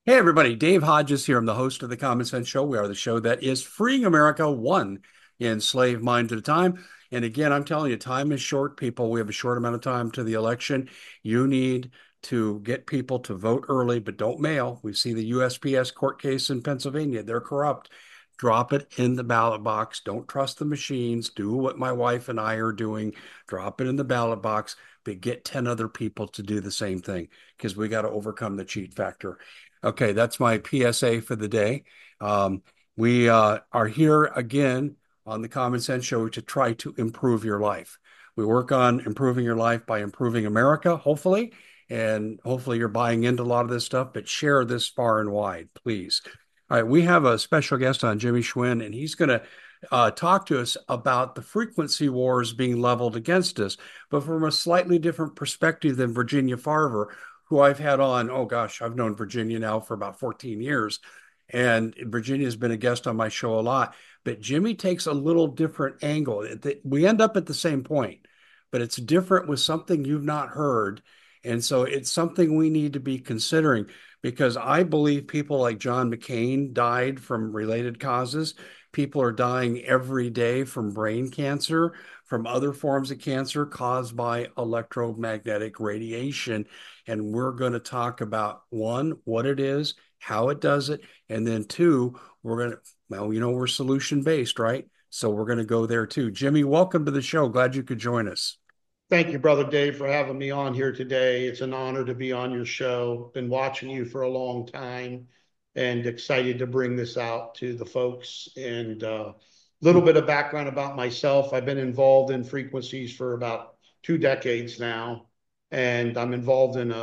Hey everybody, Dave Hodges here. I'm the host of the Common Sense Show. We are the show that is freeing America one enslaved mind at a time. And again, I'm telling you, time is short, people. We have a short amount of time to the election. You need to get people to vote early, but don't mail. We see the USPS court case in Pennsylvania. They're corrupt. Drop it in the ballot box. Don't trust the machines. Do what my wife and I are doing. Drop it in the ballot box, but get 10 other people to do the same thing because we got to overcome the cheat factor. Okay, that's my PSA for the day. Um, we are here again on the Common Sense Show to try to improve your life. We work on improving your life by improving America, hopefully, and hopefully you're buying into a lot of this stuff, but share this far and wide, please. All right, we have a special guest on, Jimmy Schwinn, and he's going to talk to us about the frequency wars being leveled against us, but from a slightly different perspective than Virginia Farver, who I've had on. Oh gosh, I've known Virginia now for about 14 years. And Virginia has been a guest on my show a lot. But Jimmy takes a little different angle. We end up at the same point, but it's different with something you've not heard. And so it's something we need to be considering because I believe people like John McCain died from related causes. People are dying every day from brain cancer, from other forms of cancer caused by electromagnetic radiation. And we're going to talk about one, what it is, how it does it, and then two, we're going to, well, we're solution based, right? So we're going to go there too. Jimmy, welcome to the show. Glad you could join us. Thank you, Brother Dave, for having me on here today. It's an honor to be on your show. Been watching you for a long time and excited to bring this out to the folks. And a little bit of background about myself. I've been involved in frequencies for about 2 decades now, and I'm involved in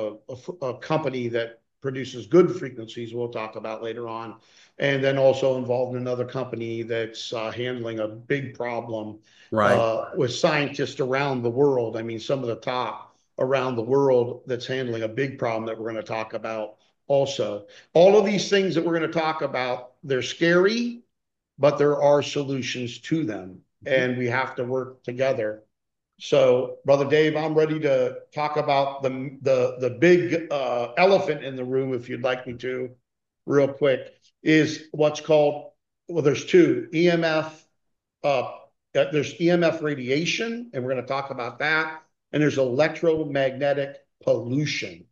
a company that produces good frequencies we'll talk about later on, and then also involved in another company that's handling a big problem Right. with scientists around the world. I mean, some of the top around the world that's handling a big problem that we're going to talk about also. All of these things that we're going to talk about, they're scary, but there are solutions to them, and we have to work together. So, Brother Dave, I'm ready to talk about the big elephant in the room, if you'd like me to, real quick, is what's called, well, there's two EMF, uh, there's EMF radiation, and we're going to talk about that. And there's electromagnetic pollution.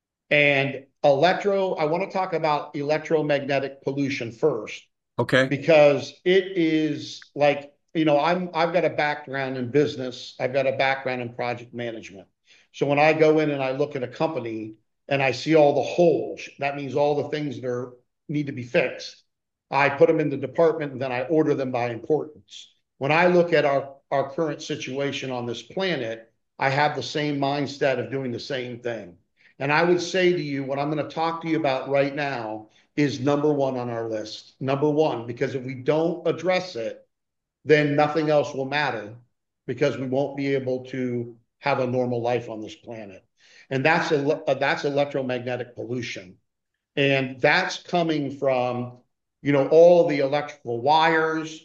And I want to talk about electromagnetic pollution first Okay. because it is like, I've got a background in business, I've got a background in project management. So when I go in and I look at a company and I see all the holes, that means all the things that need to be fixed. I put them in the department and then I order them by importance. When I look at our current situation on this planet, I have the same mindset of doing the same thing. And I would say to you, what I'm going to talk to you about right now is number one on our list. Number one, because if we don't address it, then nothing else will matter because we won't be able to have a normal life on this planet. And that's electromagnetic pollution. And that's coming from, all the electrical wires,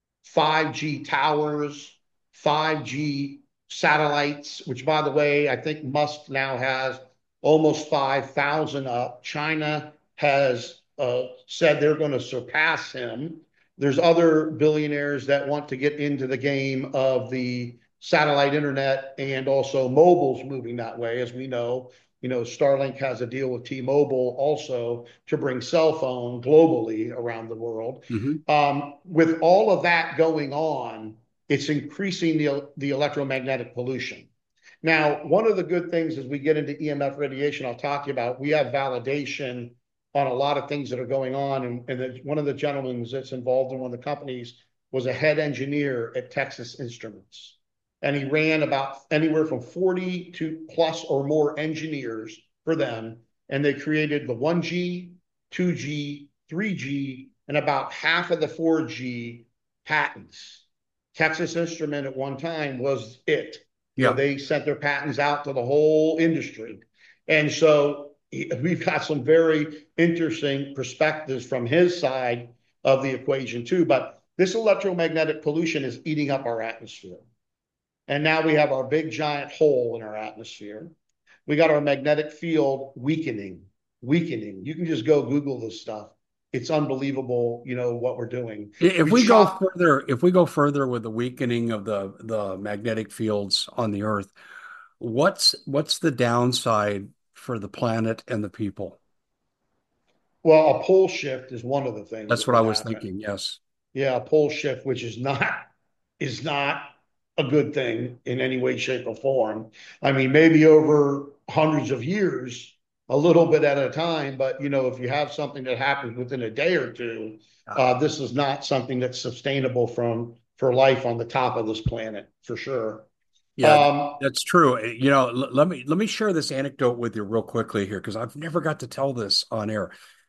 5G towers, 5G satellites, which, by the way, I think Musk now has almost 5,000 up. China has said they're going to surpass him. There's other billionaires that want to get into the game of the satellite internet, and also mobile's moving that way, as we know. Starlink has a deal with T-Mobile also to bring cell phone globally around the world. Mm-hmm. With all of that going on, it's increasing the electromagnetic pollution. Now, one of the good things as we get into EMF radiation, I'll talk to you about, we have validation on a lot of things that are going on. And one of the gentlemen that's involved in one of the companies was a head engineer at Texas Instruments. And he ran about anywhere from 40 to plus or more engineers for them. And they created the 1G, 2G, 3G, and about half of the 4G patents. Texas Instrument at one time was it. Yeah. They sent their patents out to the whole industry. And so we've got some very interesting perspectives from his side of the equation too. But this electromagnetic pollution is eating up our atmosphere. And now we have our big giant hole in our atmosphere. We got our magnetic field weakening. weakening. You can just go Google this stuff. It's unbelievable, what we're doing. If We we go chop. further, if we go further with the weakening of the magnetic fields on the Earth, what's the downside for the planet and the people? Well, a pole shift is one of the things That's that what I would was happen. thinking. Yes. Yeah, a pole shift, which is not a good thing in any way, shape, or form. I mean, maybe over hundreds of years, a little bit at a time, but if you have something that happens within a day or two, this is not something that's sustainable for life on the top of this planet for sure. Yeah, Um, that's true. Let me share this anecdote with you real quickly here because I've never got to tell this on air.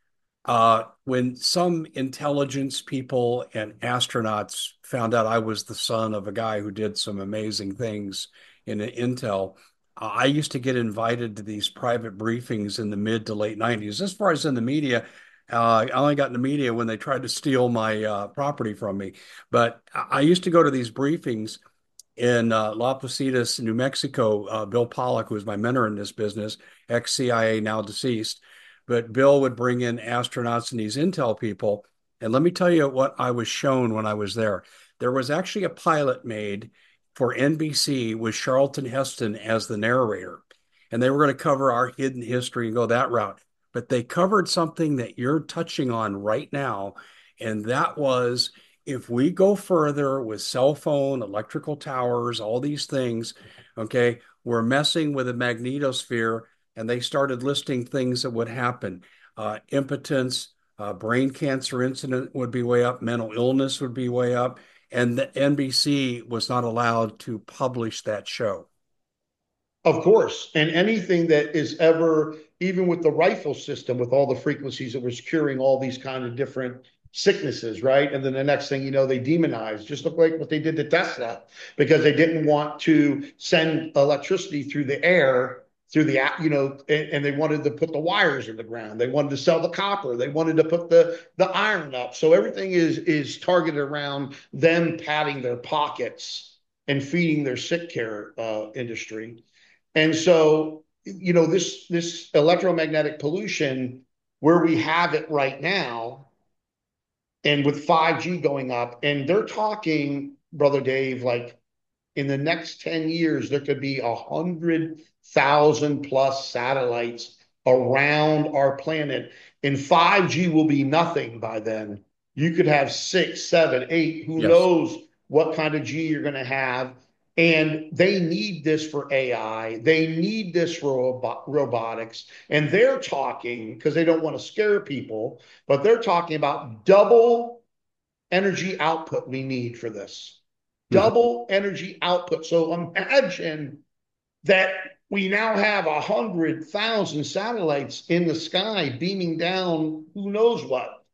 When some intelligence people and astronauts found out I was the son of a guy who did some amazing things in Intel, I used to get invited to these private briefings in the mid to late 90s. As far as in the media, I only got in the media when they tried to steal my property from me. But I used to go to these briefings in La Positas, New Mexico. Bill Pollock, who was my mentor in this business, ex-CIA, now deceased. But Bill would bring in astronauts and these intel people. And let me tell you what I was shown when I was there. There was actually a pilot made for NBC with Charlton Heston as the narrator. And they were going to cover our hidden history and go that route. But they covered something that you're touching on right now. And that was if we go further with cell phone, electrical towers, all these things, okay, we're messing with the magnetosphere. And they started listing things that would happen. Impotence, brain cancer incident would be way up, mental illness would be way up. And the NBC was not allowed to publish that show. Of course. And anything that is ever, even with the rifle system, with all the frequencies that was curing all these kind of different sicknesses, right? And then the next thing you know, they demonize, just look like what they did to Tesla, because they didn't want to send electricity through the air, through and they wanted to put the wires in the ground. They wanted to sell the copper. They wanted to put the iron up. So everything is targeted around them padding their pockets and feeding their sick care industry. And so, this electromagnetic pollution, where we have it right now, and with 5G going up, and they're talking, Brother Dave, like in the next 10 years, there could be 100,000 plus satellites around our planet, and 5G will be nothing by then. You could have six, seven, eight, who Yes. knows what kind of G you're going to have. And they need this for AI. They need this for robotics. And they're talking, because they don't want to scare people, but they're talking about double energy output we need for this. Mhm. Double energy output. So imagine that we now have 100,000 satellites in the sky beaming down who knows what,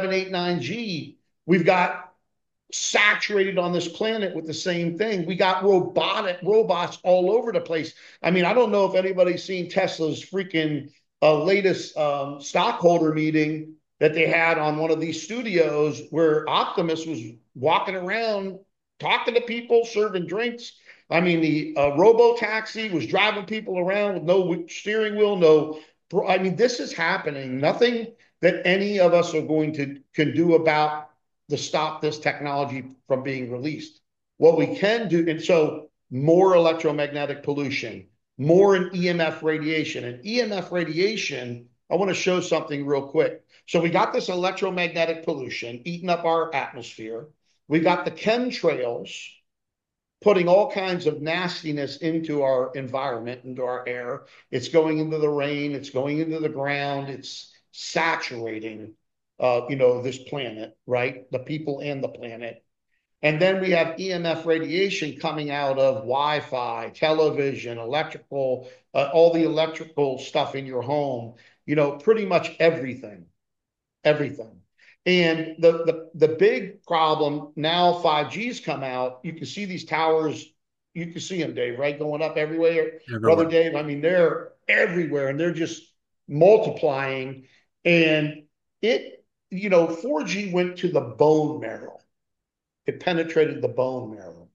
789G. We've got saturated on this planet with the same thing. We got robots all over the place. I mean, I don't know if anybody's seen Tesla's freaking latest stockholder meeting that they had on one of these studios where Optimus was walking around talking to people, serving drinks. I mean, the robo taxi was driving people around with no steering wheel, no. I mean, this is happening. Nothing that any of us are going to can do about to stop this technology from being released. What we can do, and so more electromagnetic pollution, more in EMF radiation. And EMF radiation, I want to show something real quick. So we got this electromagnetic pollution eating up our atmosphere. We got the chemtrails putting all kinds of nastiness into our environment, into our air. It's going into the rain, it's going into the ground, it's saturating this planet, right? The people and the planet. And then we have EMF radiation coming out of Wi-Fi, television, electrical, all the electrical stuff in your home, pretty much everything, everything. And the big problem now, 5G's come out. You can see these towers. You can see them, Dave, right? Going up everywhere. Brother Everywhere. Dave, I mean, they're everywhere and they're just multiplying. And 4G went to the bone marrow. It penetrated the bone marrow.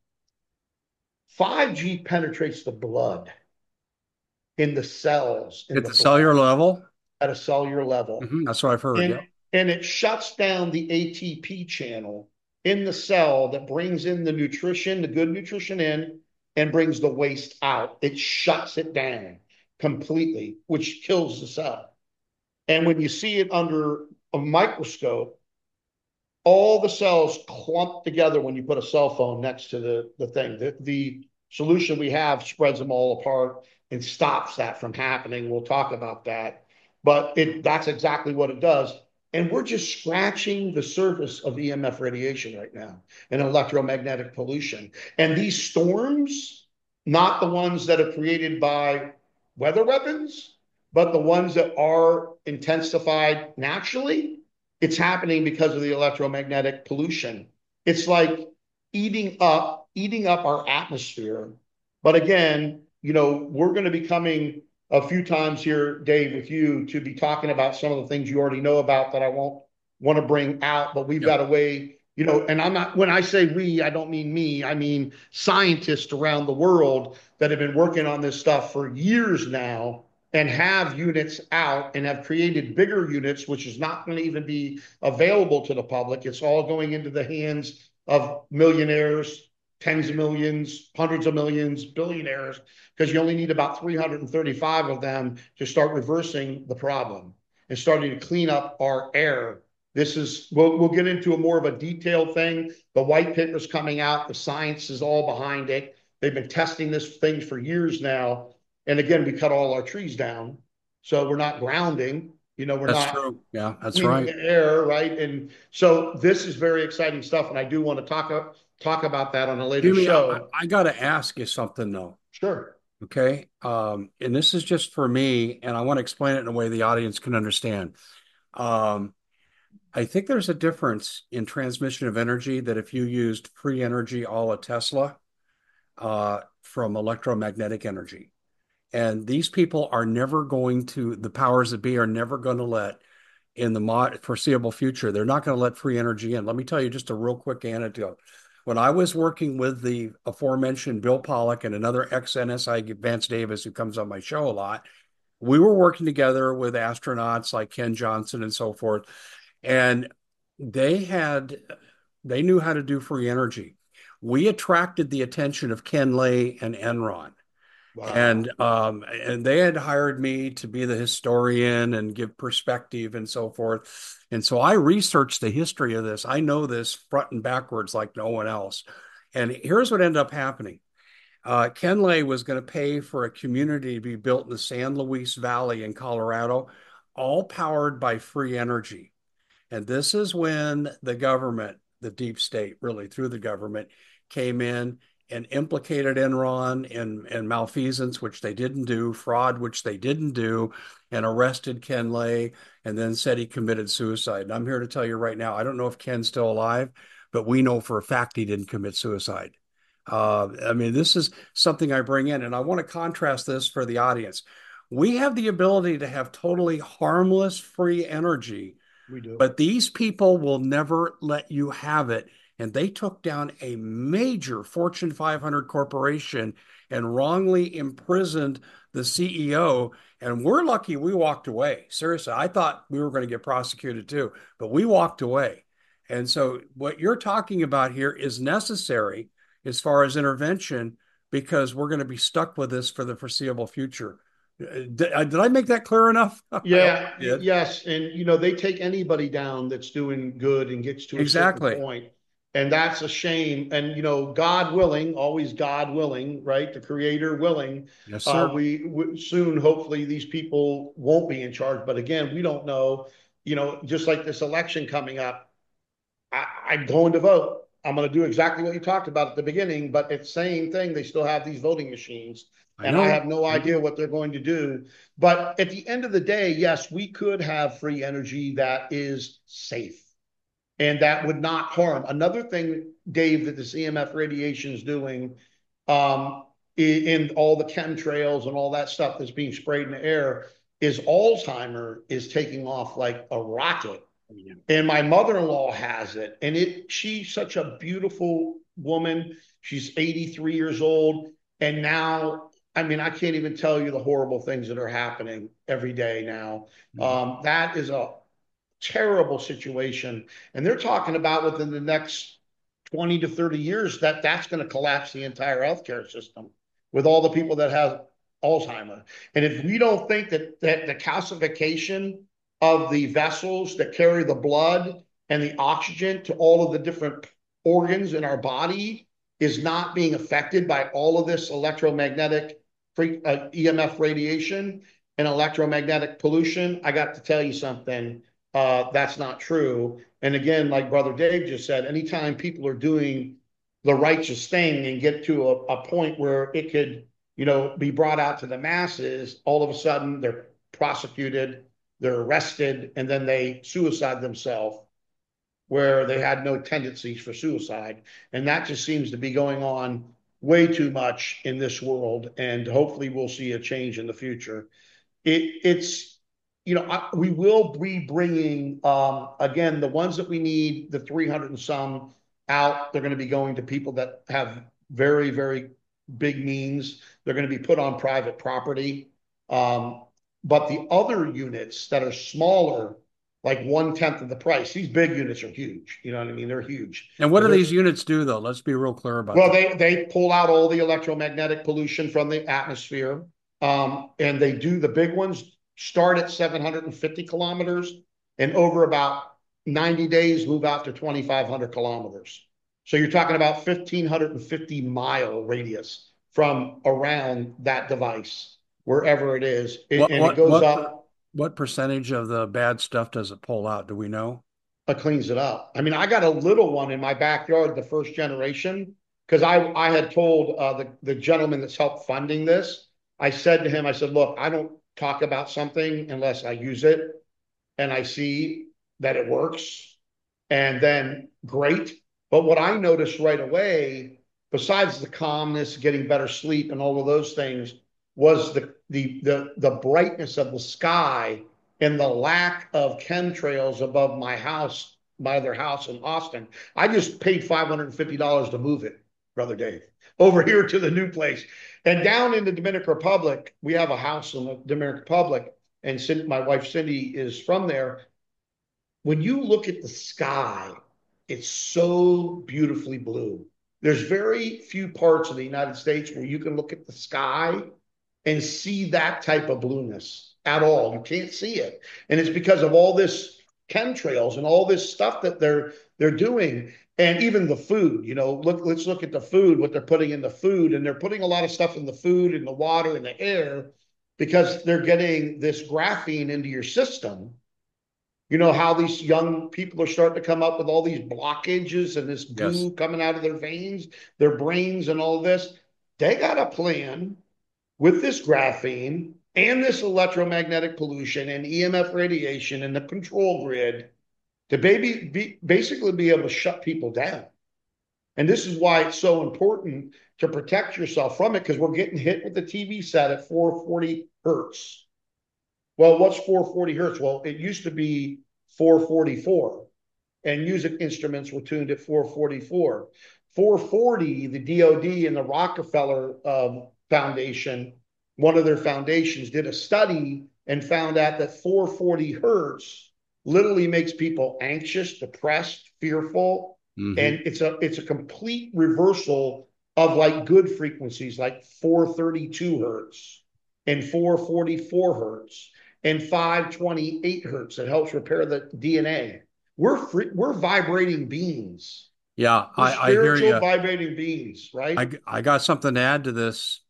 5G penetrates the blood in the cells, in At the the cellular blood. level? at a cellular level. That's what I've heard. And Yeah. and it shuts down the ATP channel in the cell that brings in the nutrition, the good nutrition in, and brings the waste out. It shuts it down completely, which kills the cell. And when you see it under a microscope, all the cells clump together when you put a cell phone next to the thing. The solution we have spreads them all apart and stops that from happening. We'll talk about that. But that's exactly what it does. And we're just scratching the surface of EMF radiation right now and electromagnetic pollution. And these storms, not the ones that are created by weather weapons, but the ones that are intensified naturally, it's happening because of the electromagnetic pollution. It's like eating up our atmosphere. But again, we're going to be coming a few times here, Dave, with you to be talking about some of the things you already know about that I won't want to bring out, but we've Yep. got a way, and I'm not, when I say we, I don't mean me, I mean scientists around the world that have been working on this stuff for years now and have units out and have created bigger units, which is not going to even be available to the public. It's all going into the hands of millionaires, tens of millions, hundreds of millions, billionaires, because you only need about 335 of them to start reversing the problem and starting to clean up our air. We'll get into a more of a detailed thing. The white paper's coming out. The science is all behind it. They've been testing this thing for years now. And again, we cut all our trees down. So we're not grounding, we're That's not true. Yeah, that's cleaning right. the air, right? And so this is very exciting stuff. And I do want to talk about that on a later Jimmy, I, show. I got to ask you something though. Sure. Okay. And this is just for me, and I want to explain it in a way the audience can understand. Um, I think there's a difference in transmission of energy that if you used free energy a la Tesla, from electromagnetic energy. And these people are never going to, the powers that be are never going to let in the foreseeable future, they're not going to let free energy in. Let me tell you just a real quick anecdote. When I was working with the aforementioned Bill Pollock and another ex-NSI, Vance Davis, who comes on my show a lot, we were working together with astronauts like Ken Johnson and so forth. And they had, they knew how to do free energy. We attracted the attention of Ken Lay and Enron. Wow. And they had hired me to be the historian and give perspective and so forth. And so I researched the history of this. I know this front and backwards like no one else. And here's what ended up happening. Ken Lay was going to pay for a community to be built in the San Luis Valley in Colorado, all powered by free energy. And this is when the government, the deep state, really through the government, came in and implicated Enron in malfeasance, which they didn't do, fraud, which they didn't do, and arrested Ken Lay, and then said he committed suicide. And I'm here to tell you right now, I don't know if Ken's still alive, but we know for a fact he didn't commit suicide. I mean, this is something I bring in, and I want to contrast this for the audience. We have the ability to have totally harmless free energy, We do. but these people will never let you have it. And they took down a major Fortune 500 corporation and wrongly imprisoned the CEO. And we're lucky we walked away. Seriously, I thought we were going to get prosecuted too, but we walked away. And so what you're talking about here is necessary as far as intervention because we're going to be stuck with this for the foreseeable future. Did I make that clear enough? I hope Yeah, I did. yes. And they take anybody down that's doing good and gets to a certain Exactly. point. And that's a shame. And God willing, always God willing, right? The creator willing, Yes, sir. we soon, hopefully, these people won't be in charge. But again, we don't know. Just like this election coming up, I'm going to vote. I'm going to do exactly what you talked about at the beginning, but it's the same thing. They still have these voting machines, I and I know. have no idea what they're going to do. But at the end of the day, yes, we could have free energy that is safe and that would not harm. Another thing, Dave, that this EMF radiation is doing in all the chemtrails and all that stuff that's being sprayed in the air is Alzheimer is taking off like a rocket, and my mother-in-law has it, and she's such a beautiful woman. She's 83 years old, and now I mean, I can't even tell you the horrible things that are happening every day now. Mhm. That is a terrible situation. And they're talking about within the next 20 to 30 years that that's going to collapse the entire healthcare system with all the people that have Alzheimer. And if we don't think that the calcification of the vessels that carry the blood and the oxygen to all of the different organs in our body is not being affected by all of this electromagnetic EMF radiation and electromagnetic pollution, I got to tell you something. That's not true. And again, like Brother Dave just said, anytime people are doing the righteous thing and get to a point where it could, be brought out to the masses, all of a sudden they're prosecuted, they're arrested, and then they suicide themselves where they had no tendencies for suicide. And that just seems to be going on way too much in this world. And hopefully we'll see a change in the future. It's we will be bringing again the ones that we need, the 300 and some out. They're going to be going to people that have very, very big means. They're going to be put on private property. But the other units that are smaller, like 1/10 of the price, these big units are huge. You know what I mean? They're huge. And what And do they're these units do, though? Let's be real clear about well, that. they pull out all the electromagnetic pollution from the atmosphere, and they do the big ones start at 750 kilometers, and over about 90 days move out to 2,500 kilometers. So you're talking about 1,550-mile radius from around that device, wherever it is, What and it what goes what per, up. what percentage of the bad stuff does it pull out? Do we know? Cleans it up. I mean, I got a little one in my backyard, the first generation, because I had told the gentleman that's helped funding this, I said to him, I said, look, I don't talk about something unless I use it and I see that it works, and then great. But what I noticed right away, besides the calmness, getting better sleep, and all of those things, was the brightness of the sky and the lack of chemtrails above my house, my other house in Austin. I just paid $550 to move it, Brother Dave, over here to the new place. And down in the Dominican Republic, we have a house in the Dominican Republic, and my wife Cindy is from there. When you look at the sky, it's so beautifully blue. There's very few parts of the United States where you can look at the sky and see that type of blueness at all. You can't see it. And it's because of all this chemtrails and all this stuff that they're doing. And even the food, let's look at the food, what they're putting in the food. And they're putting a lot of stuff in the food, in the water, in the air, because they're getting this graphene into your system. You know how these young people are starting to come up with all these blockages and this Yes. goo coming out of their veins, their brains, and all this. They got a plan with this graphene and this electromagnetic pollution and EMF radiation and the control grid to basically be able to shut people down. And this is why it's so important to protect yourself from it, because we're getting hit with the TV set at 440 hertz. Well, what's 440 hertz? Well, it used to be 444, and music instruments were tuned at 444. 440, the DoD and the Rockefeller Foundation, one of their foundations, did a study and found out that 440 hertz literally makes people anxious, depressed, fearful, Hmm. and it's a complete reversal of like good frequencies like 432 hertz and 444 hertz and 528 hertz that helps repair the DNA. We're vibrating beings. Yeah, We're I hear spiritual you. vibrating beings, right? I got something to add to this.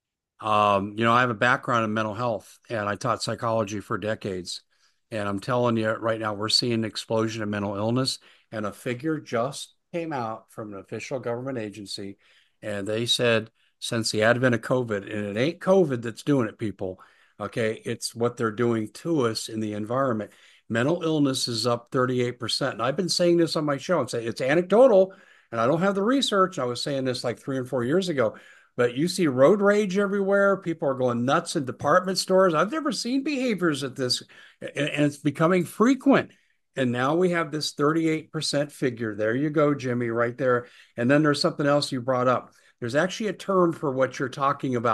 I have a background in mental health and I taught psychology for decades. And I'm telling you right now, we're seeing an explosion of mental illness. And a figure just came out from an official government agency. And they said, since the advent of COVID, and it ain't COVID that's doing it, people. Okay. It's what they're doing to us in the environment. Mental illness is up 38%. And I've been saying this on my show and say it's anecdotal. And I don't have the research. I was saying this like 3 or 4 years ago, but you see road rage everywhere. People are going nuts in department stores. I've never seen behaviors at this, and it's becoming frequent. And now we have this 38% figure. There you go, Jimmy, right there. And then there's something else you brought up. There's actually a term for what you're talking about.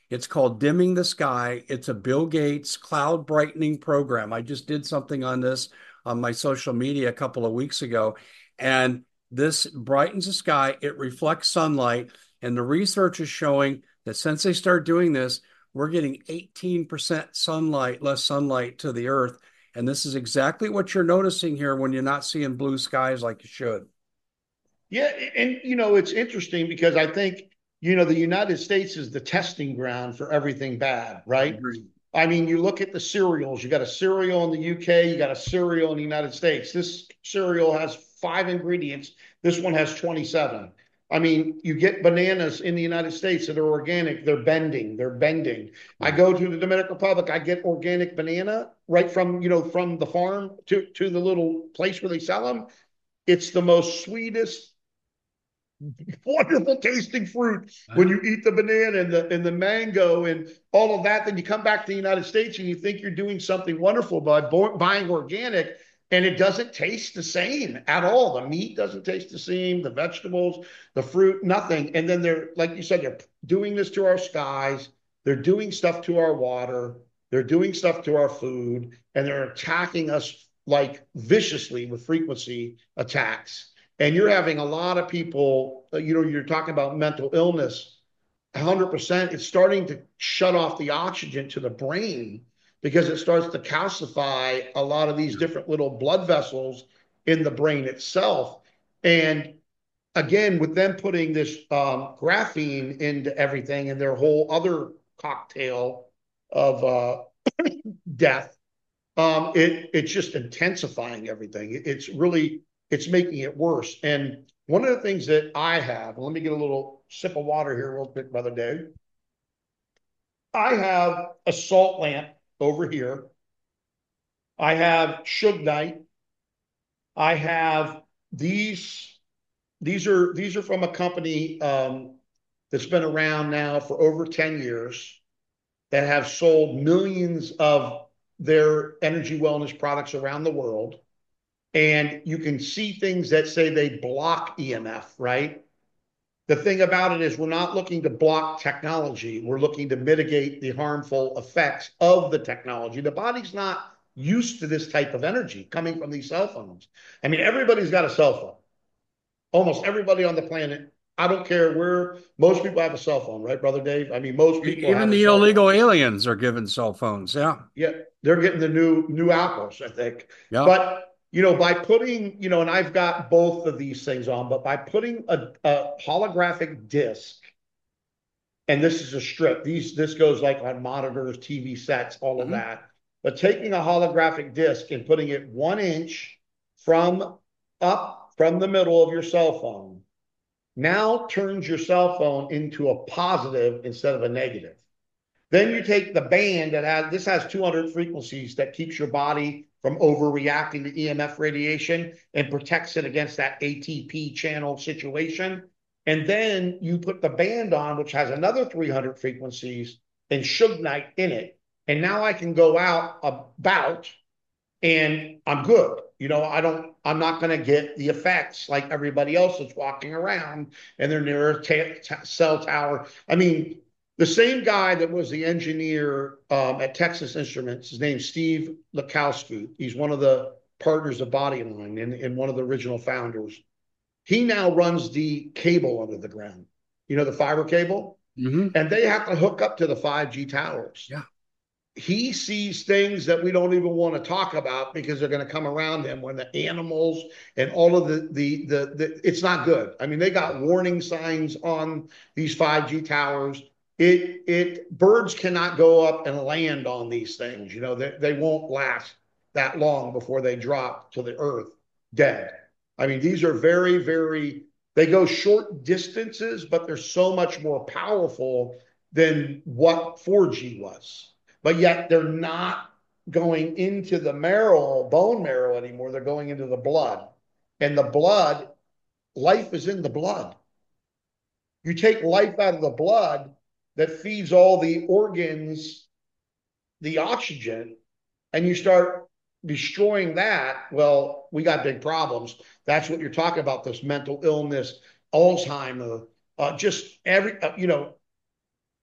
It's called Dimming the Sky. It's a Bill Gates cloud brightening program. I just did something on this on my social media a couple of weeks ago, and this brightens the sky. It reflects sunlight, and the research is showing that since they start doing this, we're getting 18% sunlight, less sunlight to the earth. And this is exactly what you're noticing here when you're not seeing blue skies like you should. Yeah, and it's interesting because I think the United States is the testing ground for everything bad, right? Agreed. I mean, you look at the cereals. You got a cereal in the UK, you got a cereal in the United States. This cereal has 5 ingredients. This one has 27. I mean, you get bananas in the United States that are organic. They're bending. They're bending. I Yeah. go to the Dominican Republic. I get organic banana right from the farm to the little place where they sell them. It's the most sweetest, wonderful tasting fruit when Well, you eat the banana and the mango and all of that. Then you come back to the United States and you think you're doing something wonderful by buying organic, and it doesn't taste the same at all. The meat doesn't taste the same, the vegetables, the fruit, nothing. And then they're, like you said, they're doing this to our skies, they're doing stuff to our water, they're doing stuff to our food, and they're attacking us like viciously with frequency attacks. And you're having a lot of people, you're talking about mental illness, 100%. It's starting to shut off the oxygen to the brain because it starts to calcify a lot of these different little blood vessels in the brain itself. And again, with them putting this graphene into everything and their whole other cocktail of death, it's just intensifying everything. It's making it worse. And one of the things that I have, let me get a little sip of water here real quick, Brother Dave. I have a salt lamp over here. I have Suge Knight. I have these. These are from a company that's been around now for over 10 years that have sold millions of their energy wellness products around the world. And you can see things that say they block EMF, right? The thing about it is we're not looking to block technology. We're looking to mitigate the harmful effects of the technology. The body's not used to this type of energy coming from these cell phones. I mean, everybody's got a cell phone. Almost everybody on the planet. I don't care where, most people have a cell phone, right, Brother Dave? I mean, most people Even have a the cell phone. illegal aliens are given cell phones. Yeah. Yeah, they're getting the new apples, I think. Yeah. But by putting, and I've got both of these things on, but by putting a holographic disc, and this is a strip. This goes like on monitors, TV sets, all of Mhm. that. But taking a holographic disc and putting it 1 inch from from the middle of your cell phone now turns your cell phone into a positive instead of a negative. Then you take the band this has 200 frequencies that keeps your body from overreacting to EMF radiation and protects it against that ATP channel situation. And then you put the band on, which has another 300 frequencies and Suge Knight in it. And now I can go out about and I'm good. I'm not going to get the effects like everybody else that's walking around and they're near a cell tower. I mean, the same guy that was the engineer at Texas Instruments, his name's Steve Lakowski. He's one of the partners of Bodyline and one of the original founders. He now runs the cable under the ground, the fiber cable, Hmm. and they have to hook up to the 5G towers. Yeah. He sees things that we don't even want to talk about because they're going to come around him when the animals and all of the it's not good. I mean, they got warning signs on these 5G towers. Birds cannot go up and land on these things. They won't last that long before they drop to the earth dead. I mean, these are very, very, they go short distances, but they're so much more powerful than what 4G was. But yet they're not going into the marrow, bone marrow anymore. They're going into the blood. And the blood, life is in the blood. You take life out of the blood that feeds all the organs the oxygen, and you start destroying that. Well, we got big problems. That's what you're talking about, this mental illness, Alzheimer, just every,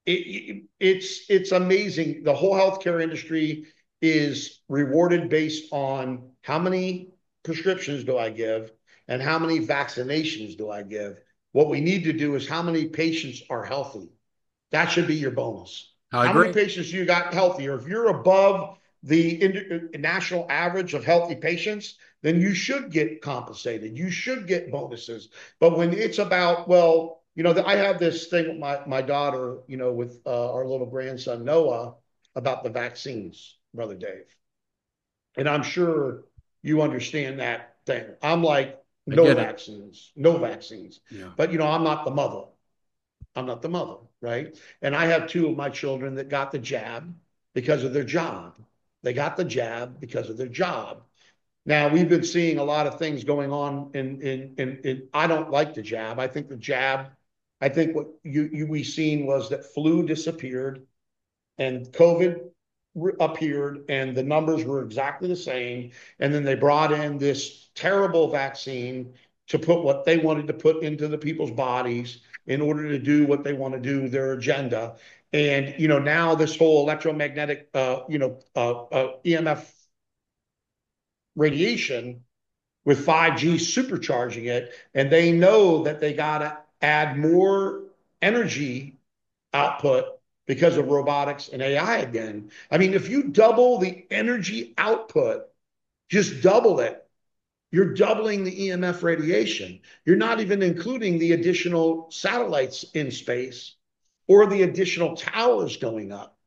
it's amazing. The whole healthcare industry is rewarded based on how many prescriptions do I give and how many vaccinations do I give. What we need to do is how many patients are healthy. That should be your bonus. I How many agree. patients you got healthy? Or if you're above the national average of healthy patients, then you should get compensated. You should get bonuses. But when it's about, well, I have this thing with my daughter, with our little grandson Noah about the vaccines, Brother Dave. And I'm sure you understand that thing. I'm like, I no get it. vaccines, no vaccines. Yeah. But I'm not the mother. I'm not the mother, right? And I have two of my children that got the jab because of their job. They got the jab because of their job. Now we've been seeing a lot of things going on in I don't like the jab. I think the jab, I think what we seen was that flu disappeared and COVID appeared and the numbers were exactly the same. And then they brought in this terrible vaccine to put what they wanted to put into the people's bodies in order to do what they want to do, their agenda. And, now this whole electromagnetic, EMF radiation with 5G supercharging it. And they know that they got to add more energy output because of robotics and AI again. I mean, if you double the energy output, just double it, you're doubling the EMF radiation. You're not even including the additional satellites in space or the additional towers going up.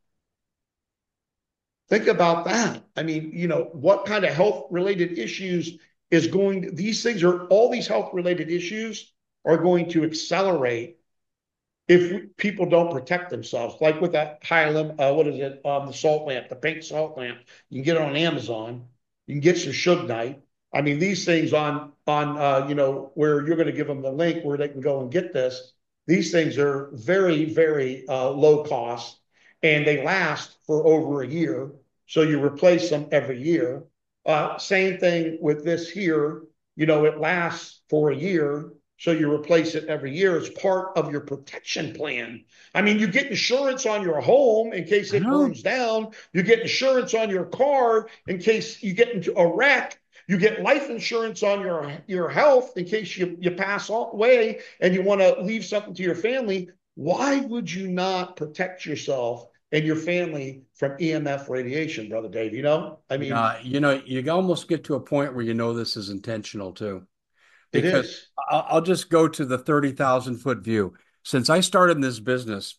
Think about that. I mean, what kind of health related issues these things are, all these health related issues are going to accelerate if people don't protect themselves, like with that what is it? The salt lamp, the pink salt lamp. You can get it on Amazon. You can get some Sugnite. I mean, these things where you're going to give them the link where they can go and get this. These things are very, very low cost, and they last for over a year. So you replace them every year. Same thing with this here. It lasts for a year. So you replace it every year as part of your protection plan. I mean, you get insurance on your home in case I it know. burns down. You get insurance on your car in case you get into a wreck. You get life insurance on your health in case you pass away and you want to leave something to your family. Why would you not protect yourself and your family from EMF radiation, Brother Dave? I mean, Yeah, you almost get to a point where this is intentional too. it Because is. I'll just go to the 30,000-foot view. Since I started in this business,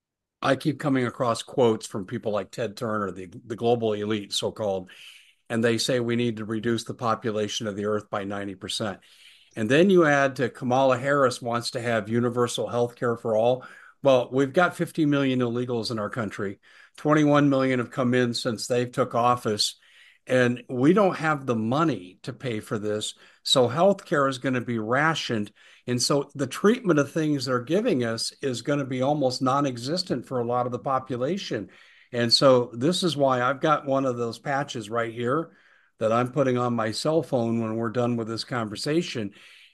I keep coming across quotes from people like Ted Turner, the global elite, so-called, and they say we need to reduce the population of the earth by 90%. And then you add to Kamala Harris wants to have universal health care for all. Well, we've got 50 million illegals in our country. 21 million have come in since they took office. And we don't have the money to pay for this. So healthcare is going to be rationed. And so the treatment of things they're giving us is going to be almost non-existent for a lot of the population. And so this is why I've got one of those patches right here that I'm putting on my cell phone when we're done with this conversation.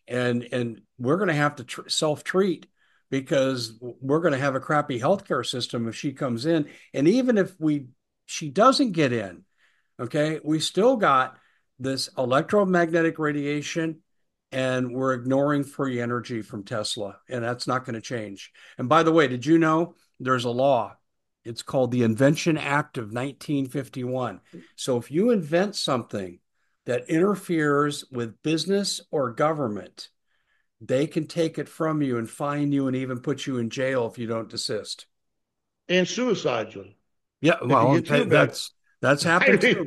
And we're going to have to self-treat because we're going to have a crappy healthcare system if she comes in. And even if she doesn't get in, okay, we still got this electromagnetic radiation and we're ignoring free energy from Tesla, and that's not going to change. And by the way, did you know there's a law? It's called the Invention Act of 1951. So if you invent something that interferes with business or government, they can take it from you and fine you and even put you in jail if you don't desist. And suicide, Yeah, if you well, get too bad. that's I happened mean, too.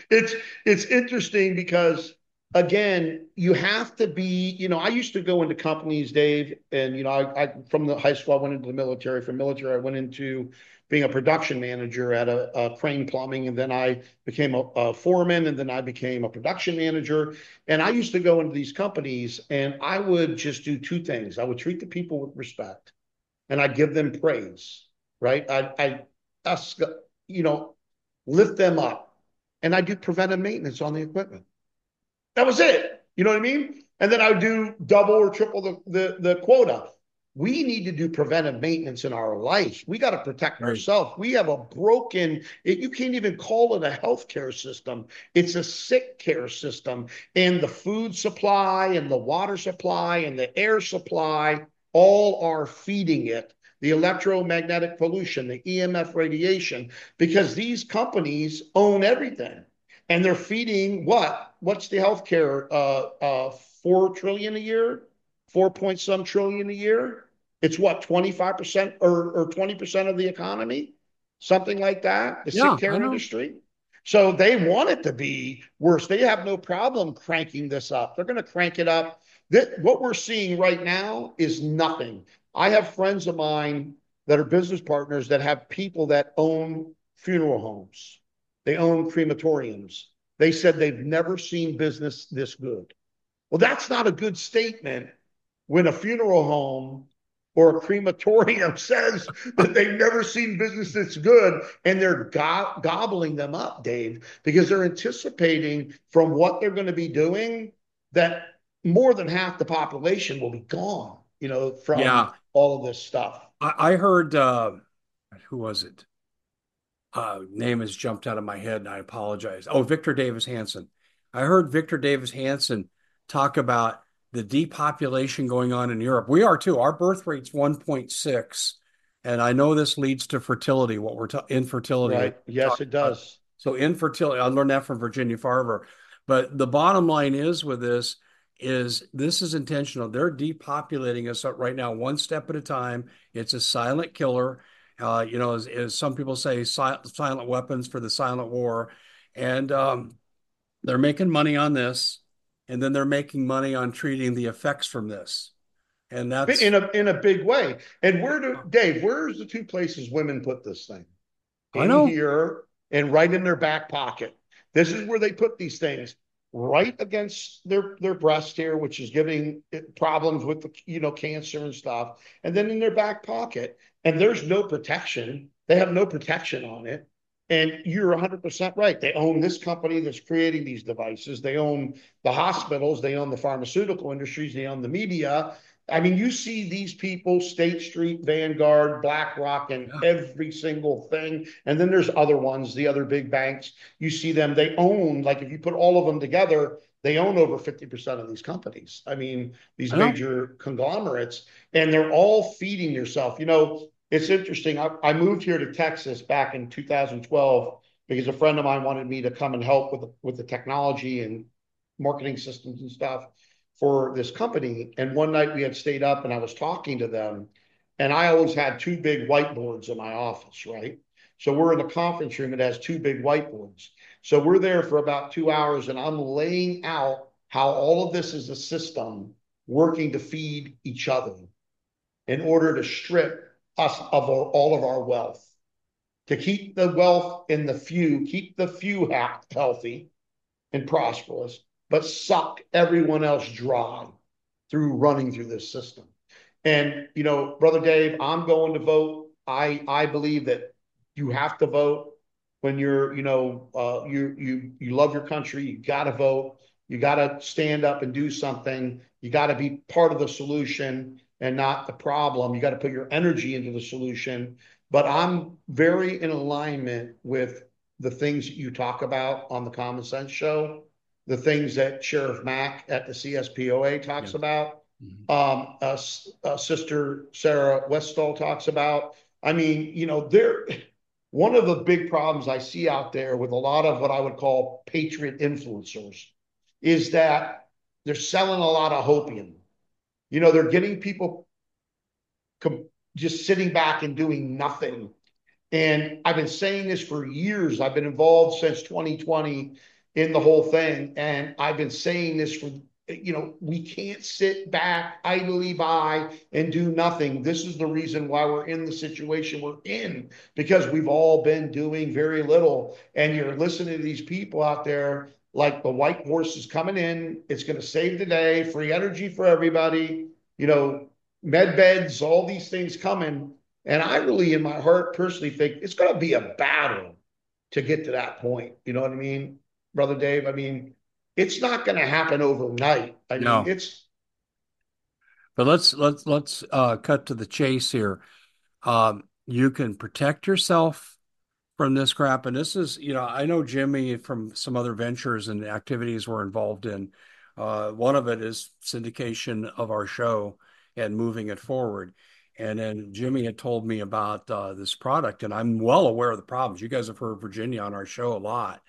it's interesting because again, you have to be, I used to go into companies, Dave, and I from the high school, I went into the military. From military, I went into being a production manager at a Crane Plumbing, and then I became a foreman, and then I became a production manager. And I used to go into these companies, and I would just do two things. I would treat the people with respect, and I'd give them praise, right? I ask, lift them up, and I do preventive maintenance on the equipment. That was it. You know what I mean? And then I would do double or triple the quota. we need to do preventive maintenance in our life. We got to protect Right. ourselves. We have a broken, you can't even call it a healthcare system. It's a sick care system. And the food supply and the water supply and the air supply all are feeding it. The electromagnetic pollution, the EMF radiation, because these companies own everything. And they're feeding what? What's the healthcare? 4 trillion a year, 4 point some trillion a year. It's what, 25% or 20% of the economy, something like that, the sick Yeah, I care know. industry. So they want it to be worse. They have no problem cranking this up. They're going to crank it up. What we're seeing right now is nothing. I have friends of mine that are business partners that have people that own funeral homes. They own crematoriums. They said they've never seen business this good. Well, that's not a good statement when a funeral home or a crematorium says that they've never seen business that's good, and they're gobbling them up, Dave, because they're anticipating from what they're going to be doing that more than half the population will be gone, from Yeah. all of this stuff. I heard who was it? Name has jumped out of my head and I apologize. Oh, Victor Davis Hanson. I heard Victor Davis Hanson talk about the depopulation going on in Europe. We are too. Our birth rate's 1.6. And I know this leads to fertility, what we're infertility, what Right. we're Yes, talking it about. does. So infertility, I learned that from Virginia Farver. But the bottom line is with this is intentional. They're depopulating us right now, one step at a time. It's a silent killer. As some people say, silent weapons for the silent war. And they're making money on this, and then they're making money on treating the effects from this. And In that's, a big way. And Dave, where's the two places women put this thing? I In know, here and right in their back pocket. This is where they put these things, right against their breast here, which is giving problems with the cancer and stuff, and then in their back pocket. And there's no protection. They have no protection on it. And you're 100% right. They own this company that's creating these devices. They own the hospitals. They own the pharmaceutical industries. They own the media. I mean, you see these people, State Street, Vanguard, BlackRock, and yeah, every single thing. And then there's other ones, the other big banks. You see them, they own, like if you put all of them together, they own over 50% of these companies. I mean, these I know. major conglomerates, and they're all feeding yourself. It's interesting. I moved here to Texas back in 2012 because a friend of mine wanted me to come and help with the technology and marketing systems and stuff for this company. And one night we had stayed up and I was talking to them. And I always had two big whiteboards in my office, right? So we're in the conference room. It has two big whiteboards. So we're there for about 2 hours and I'm laying out how all of this is a system working to feed each other in order to strip us of all of our wealth, to keep the wealth in the few, keep the few healthy and prosperous, but suck everyone else dry through running through this system. And brother Dave, I'm going to vote. I believe that you have to vote when you're you love your country. You got to vote. You got to stand up and do something. You got to be part of the solution and not the problem. You got to put your energy into the solution. But I'm very in alignment with the things that you talk about on the Common Sense Show, the things that Sheriff Mack at the CSPOA talks Yes. about, Mhm. Sister Sarah Westall talks about. I mean, one of the big problems I see out there with a lot of what I would call patriot influencers is that they're selling a lot of hopium. They're getting people just sitting back and doing nothing. And I've been saying this for years. I've been involved since 2020 in the whole thing. And I've been saying this we can't sit back idly by and do nothing. This is the reason why we're in the situation we're in, because we've all been doing very little. And you're listening to these people out there like the white horse is coming in. It's going to save the day, free energy for everybody, med beds, all these things coming. And I really, in my heart, personally think it's going to be a battle to get to that point. You know what I mean, Brother Dave? I mean, it's not going to happen overnight. I mean, No. it's But let's cut to the chase here. You can protect yourself from this crap. And this is, I know Jimmy from some other ventures and activities we're involved in. One of it is syndication of our show and moving it forward. And then Jimmy had told me about this product, and I'm well aware of the problems. You guys have heard Virginia on our show a lot.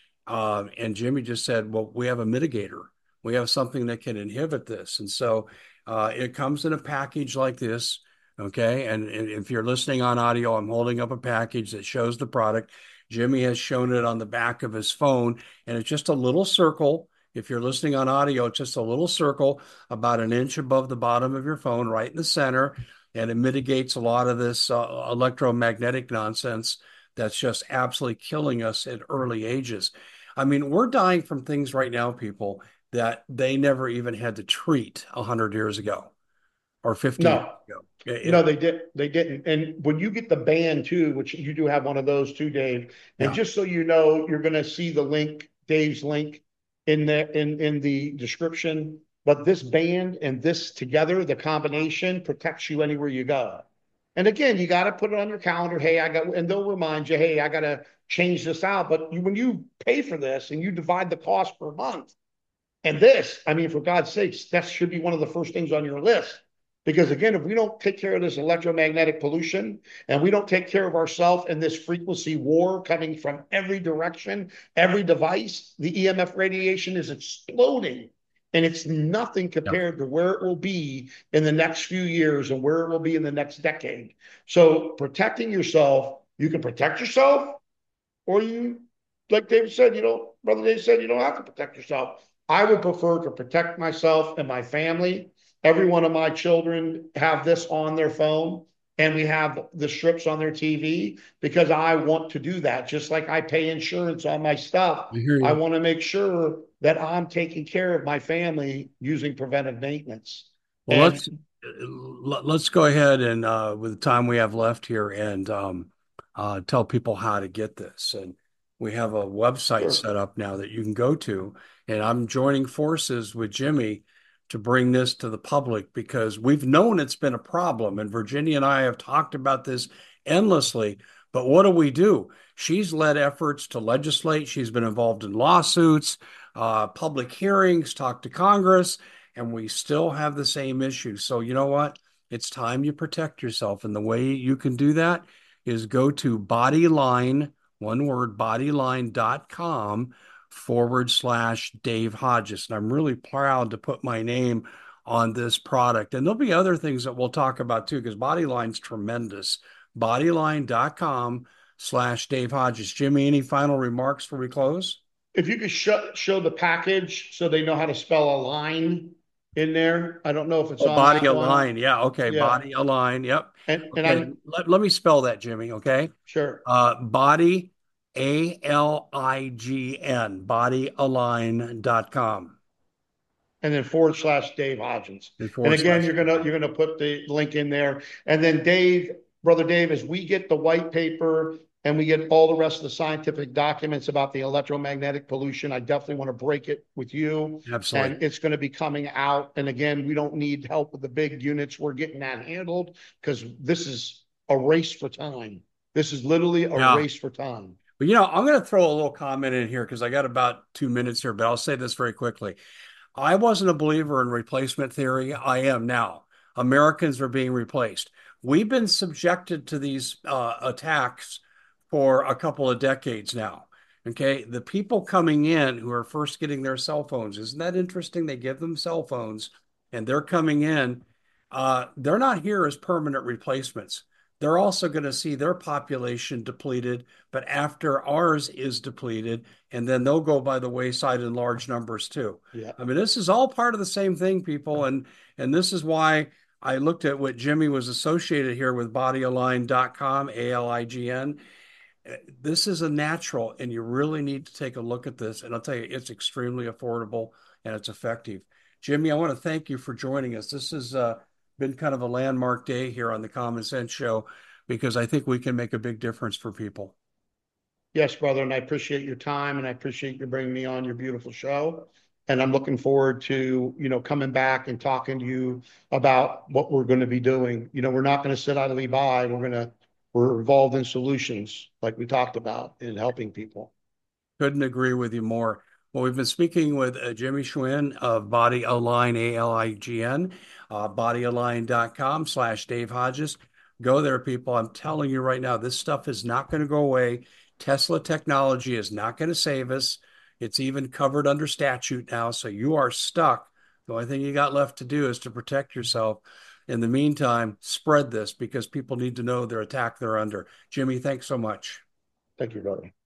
And Jimmy just said, well, we have a mitigator. We have something that can inhibit this. And so it comes in a package like this. Okay. And if you're listening on audio, I'm holding up a package that shows the product. Jimmy has shown it on the back of his phone, and it's just a little circle. If you're listening on audio, it's just a little circle about an inch above the bottom of your phone, right in the center. And it mitigates a lot of this electromagnetic nonsense that's just absolutely killing us at early ages. I mean, we're dying from things right now, people, that they never even had to treat 100 years ago or 50 years No, ago. no, they didn't. And when you get the band too, which you do have one of those too, Dave, and Yeah. just so you know, you're going to see the link, Dave's link in the description. But this band and this together, the combination protects you anywhere you go. And again, you got to put it on your calendar. Hey, and they'll remind you, hey, I got to change this out. But when you pay for this and you divide the cost per month, and this, I mean, for God's sakes, that should be one of the first things on your list. Because again, if we don't take care of this electromagnetic pollution and we don't take care of ourselves in this frequency war coming from every direction, every device, the EMF radiation is exploding. And it's nothing Yeah. compared to where it will be in the next few years and where it will be in the next decade. So protecting yourself, you can protect yourself, or like David said, Brother Dave said, you don't have to protect yourself. I would prefer to protect myself and my family. Every one of my children have this on their phone, and we have the strips on their TV because I want to do that. Just like I pay insurance on my stuff, I hear I you. want to make sure that I'm taking care of my family using preventive maintenance. Well, And let's go ahead and with the time we have left here and tell people how to get this. And we have a website sure, set up now that you can go to. And I'm joining forces with Jimmy to bring this to the public because we've known it's been a problem. And Virginia and I have talked about this endlessly. But what do we do? She's led efforts to legislate. She's been involved in lawsuits, public hearings, talked to Congress, and we still have the same issue. So, you know what? It's time you protect yourself. And the way you can do that is go to Bodyline, one word, bodyline.com/ Dave Hodges. And I'm really proud to put my name on this product. And there'll be other things that we'll talk about too, because Bodyline's tremendous. Bodyline.com/ Dave Hodges. Jimmy, any final remarks before we close? if you could show the package so they know how to spell a line in there. I don't know if it's Oh, on body that one. align. Yeah. Okay. Yeah. Body align. Yep. And Okay. I'm Let me spell that, Jimmy. Okay. sure. Body, ALIGN, bodyalign.com. And then / Dave Hodgins. And And forward again, slash. you're gonna put the link in there. And then Dave, brother Dave, as we get the white paper and we get all the rest of the scientific documents about the electromagnetic pollution, I definitely want to break it with you. Absolutely. And it's going to be coming out. And again, we don't need help with the big units. We're getting that handled because this is a race for time. This is literally a Yeah. race for time. But, I'm going to throw a little comment in here because I got about 2 minutes here, but I'll say this very quickly. I wasn't a believer in replacement theory. I am now. Americans are being replaced. We've been subjected to these attacks for a couple of decades now. Okay. The people coming in who are first getting their cell phones, isn't that interesting? They give them cell phones and they're coming in. They're not here as permanent replacements. They're also going to see their population depleted, but after ours is depleted, and then they'll go by the wayside in large numbers too. Yeah. I mean, this is all part of the same thing, people, and this is why I looked at what Jimmy was associated here with bodyalign.com, ALIGN. This is a natural, and you really need to take a look at this. And I'll tell you, it's extremely affordable and it's effective. Jimmy, I want to thank you for joining us. This has been kind of a landmark day here on the Common Sense Show because I think we can make a big difference for people. Yes, brother. And I appreciate your time and I appreciate you bringing me on your beautiful show. And I'm looking forward to, coming back and talking to you about what we're going to be doing. We're not going to sit idly by. We're involved in solutions like we talked about in helping people. Couldn't agree with you more. Well, we've been speaking with Jimmy Schwinn of Body Align, ALIGN, bodyalign.com/Dave Hodges. Go there, people. I'm telling you right now, this stuff is not going to go away. Tesla technology is not going to save us. It's even covered under statute now, so you are stuck. The only thing you got left to do is to protect yourself. In the meantime, spread this because people need to know their attack they're under. Jimmy, thanks so much. Thank you, brother.